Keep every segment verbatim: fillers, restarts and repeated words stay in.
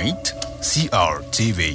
point, C R T V.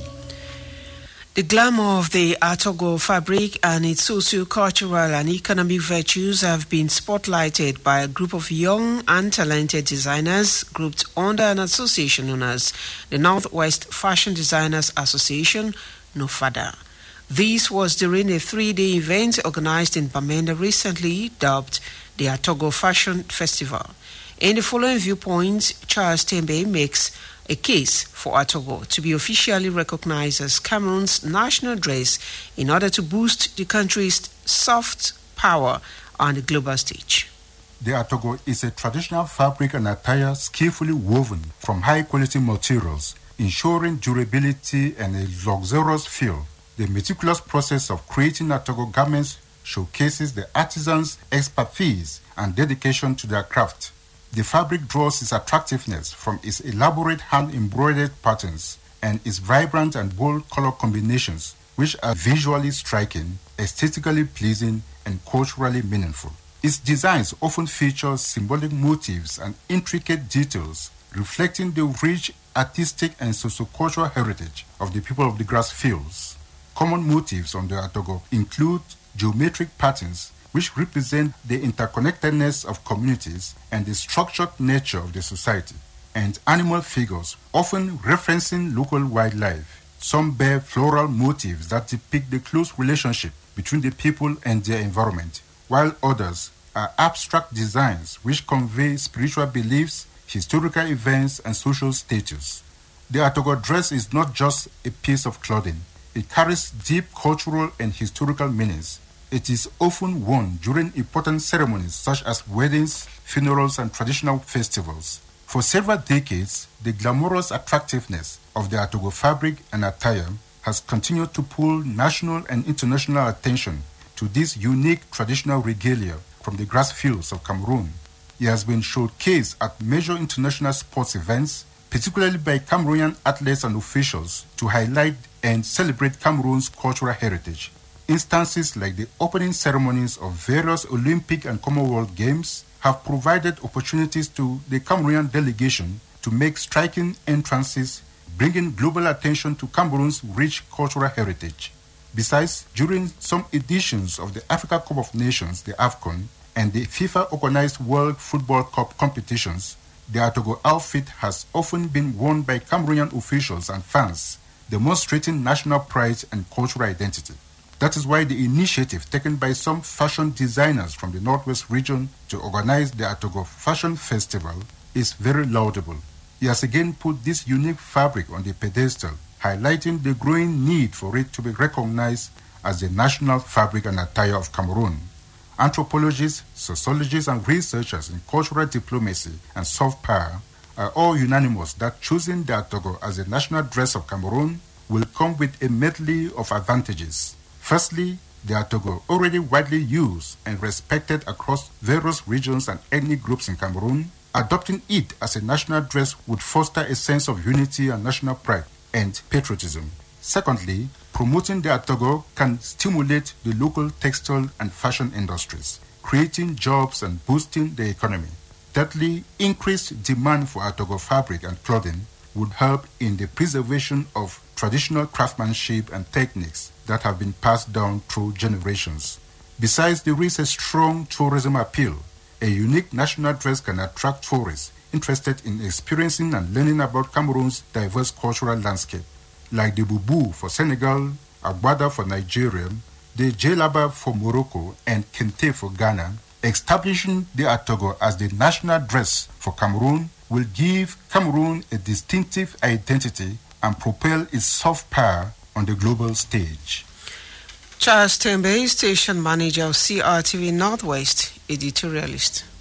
The glamour of the Atogo fabric and its socio-cultural and economic virtues have been spotlighted by a group of young and talented designers grouped under an association known as the Northwest Fashion Designers Association, NOFADA. This was during a three-day event organized in Bamenda recently dubbed the Atogo Fashion Festival. In the following viewpoints, Charles Tembe makes a case for Atogo to be officially recognized as Cameroon's national dress in order to boost the country's soft power on the global stage. The Atogo is a traditional fabric and attire skillfully woven from high-quality materials, ensuring durability and a luxurious feel. The meticulous process of creating Atogo garments showcases the artisans' expertise and dedication to their craft. The fabric draws its attractiveness from its elaborate hand-embroidered patterns and its vibrant and bold color combinations, which are visually striking, aesthetically pleasing, and culturally meaningful. Its designs often feature symbolic motifs and intricate details, reflecting the rich artistic and sociocultural heritage of the people of the grass fields. Common motifs on the Atogo include geometric patterns, which represent the interconnectedness of communities and the structured nature of the society, and animal figures, often referencing local wildlife. Some bear floral motifs that depict the close relationship between the people and their environment, while others are abstract designs which convey spiritual beliefs, historical events, and social status. The Atogo dress is not just a piece of clothing. It carries deep cultural and historical meanings. It is often worn during important ceremonies such as weddings, funerals, and traditional festivals. For several decades, the glamorous attractiveness of the Atogo fabric and attire has continued to pull national and international attention to this unique traditional regalia from the grass fields of Cameroon. It has been showcased at major international sports events, particularly by Cameroonian athletes and officials, to highlight and celebrate Cameroon's cultural heritage. Instances like the opening ceremonies of various Olympic and Commonwealth Games have provided opportunities to the Cameroonian delegation to make striking entrances, bringing global attention to Cameroon's rich cultural heritage. Besides, during some editions of the Africa Cup of Nations, the AFCON, and the FIFA-organized World Football Cup competitions, the Atogo outfit has often been worn by Cameroonian officials and fans, demonstrating national pride and cultural identity. That is why the initiative taken by some fashion designers from the Northwest region to organize the Atogo Fashion Festival is very laudable. He has again put this unique fabric on the pedestal, highlighting the growing need for it to be recognized as the national fabric and attire of Cameroon. Anthropologists, sociologists, and researchers in cultural diplomacy and soft power are all unanimous that choosing the Atogo as the national dress of Cameroon will come with a medley of advantages. Firstly, the Atogo, already widely used and respected across various regions and ethnic groups in Cameroon, adopting it as a national dress would foster a sense of unity and national pride and patriotism. Secondly, promoting the Atogo can stimulate the local textile and fashion industries, creating jobs and boosting the economy. Thirdly, increased demand for Atogo fabric and clothing would help in the preservation of traditional craftsmanship and techniques that have been passed down through generations. Besides, there is a strong tourism appeal. A unique national dress can attract tourists interested in experiencing and learning about Cameroon's diverse cultural landscape, like the Bubu for Senegal, Agbada for Nigeria, the Djellaba for Morocco, and Kente for Ghana. Establishing the Atogo as the national dress for Cameroon will give Cameroon a distinctive identity and propel its soft power on the global stage. Charles Tembe, station manager of C R T V Northwest, editorialist.